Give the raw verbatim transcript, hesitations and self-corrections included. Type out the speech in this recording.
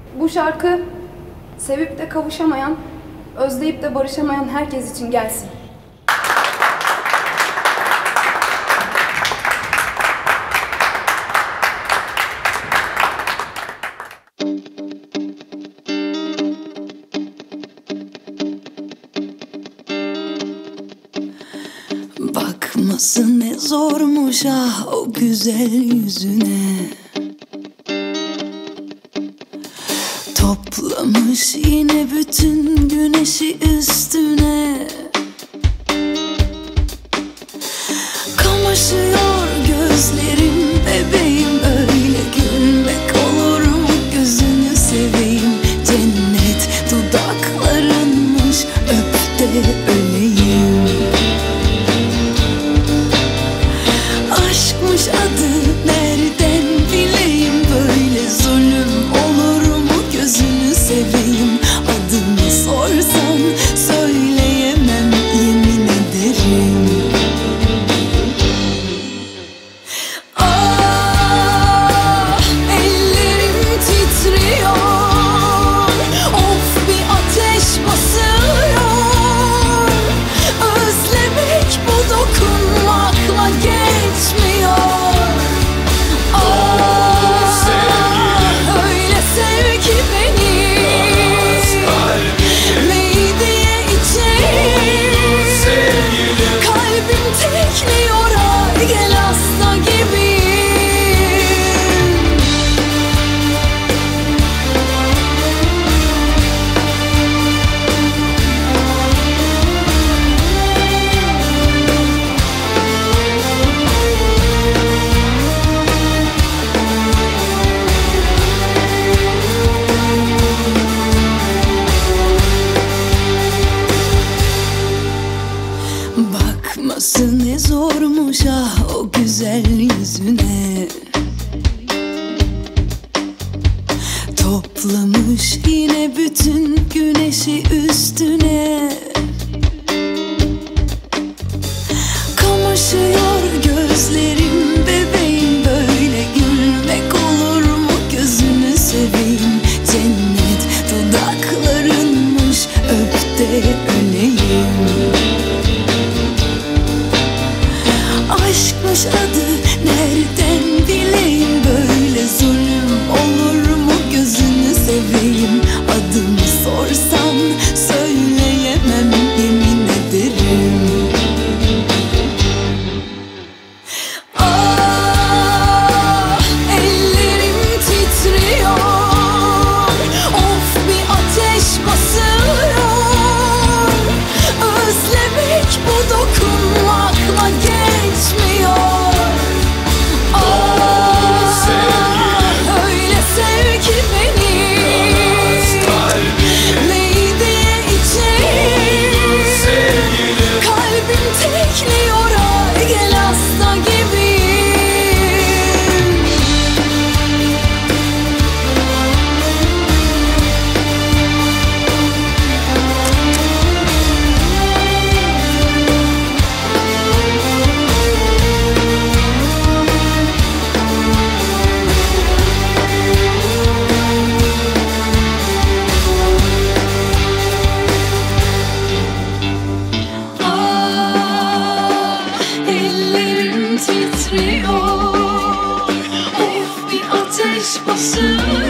Bu şarkı sevip de kavuşamayan, özleyip de barışamayan herkes için gelsin. Bakması ne zormuş ah o güzel yüzüne. Toplamış yine bütün güneşi üstüne. Kamaşıyor gözlerim bebeğim, öyle gülmek olur mu gözünü seveyim. Cennet dudaklarınmış, öp de öleyim. Aşkmış adı, nereden bileyim, böyle zulüm olur mu gözünü seveyim. Adını sorsan söyleyemem, yemin ederim. Ah, ellerim titriyor, of bir ateş basıyor. Özlemek bu dokunmakla geçmiyor. Ah, öyle sev ki beni, meydeye içeyim. Kalbim tekliyor, ay gel hasta gibi. Bakması ne zormuş ah o güzel yüzüne. Toplamış yine bütün güneşi üstüne. Kamaşıyor gözlerim bebeğim, böyle gülmek olur mu gözünü seveyim. Cennet dudaklarınmış, öp de öleyim. Aşkmış adı, nereden bileyim, böyle zulüm olur mu gözünü seveyim. Adını sorsan söyleyemem, yemin ederim. Ah, ellerim titriyor, of bir ateş basıyor. Özlemek bu dokunmakla geçmiyor. Ah, öyle sev ki beni, meydeye içeyim. Kalbim tekliyor, ay gel hasta gibi. Ah, ellerim titriyor, of bir ateş basıyor.